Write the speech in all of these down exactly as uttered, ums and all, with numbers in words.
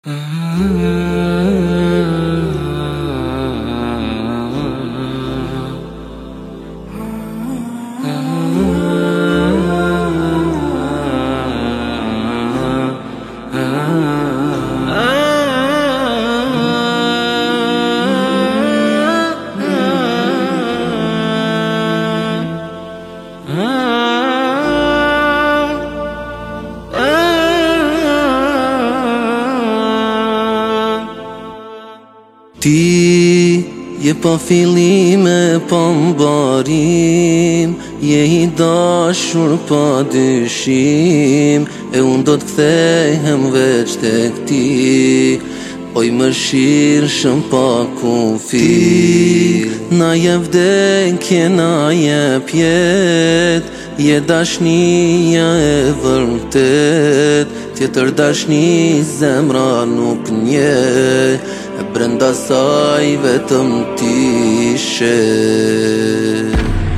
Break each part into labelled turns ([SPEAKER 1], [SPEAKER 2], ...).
[SPEAKER 1] Ti je pa fillim e pa mbarim, je I dashur pa dyshim, e unë do t'kthehem veç tek ti, oj më shirshëm pa kufi. Na je vdekje, na je pjet, je dashnia e vërtet, tjetër dashni zemra nuk nje, e brenda saj vetëm ti she.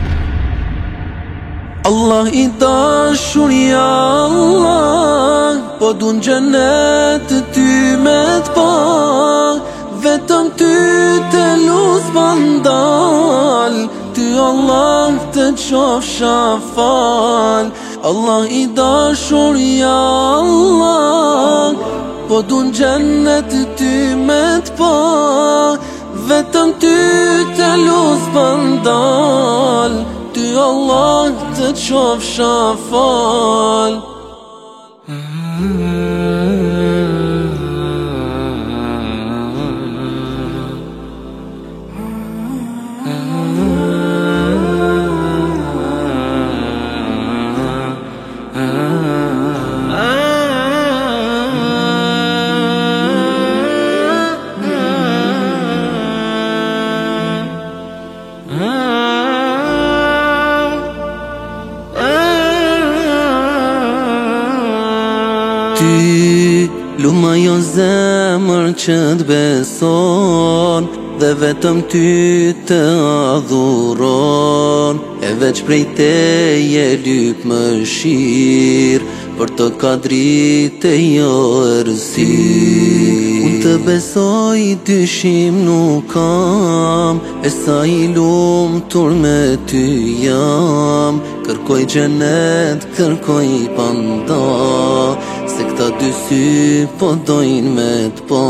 [SPEAKER 1] Allah I dashur, ja Allah, po du n'gjennet ty me t'pa, vetëm ty të luz bandal, ty Allah të qofsha fal. Allah I dashur, ja Allah, po du n'gjennet ty me t'pa, vetëm ty të luz bandal, ty Allah të qofsha fal. Ty luma jo zemër që t'beson, dhe vetëm ty të adhuron, e veç prej teje lyp më shir, për të ka dritë e jo errësirë. Unë të besoj dyshim nuk kam, e sa I lumtur me ty jam, kërkoj xhenet, kërkoj panda, se këta dy sy po dojnë me t'pa.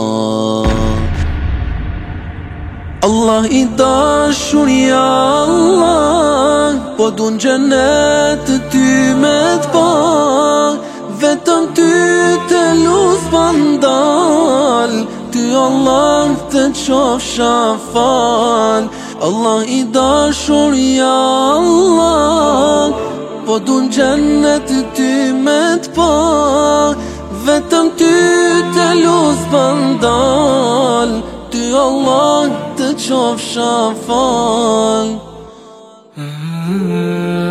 [SPEAKER 1] Allah I dashur, ja Allah, po du n'gjennet ty me t'pa, vetëm ty të luz bandal, ty Allah të qofsha fal. Allah I dashur, ja Allah, po du n'gjennet ty me t'pa, vetëm ty të luz bandal, ty Allah të qofsha fal.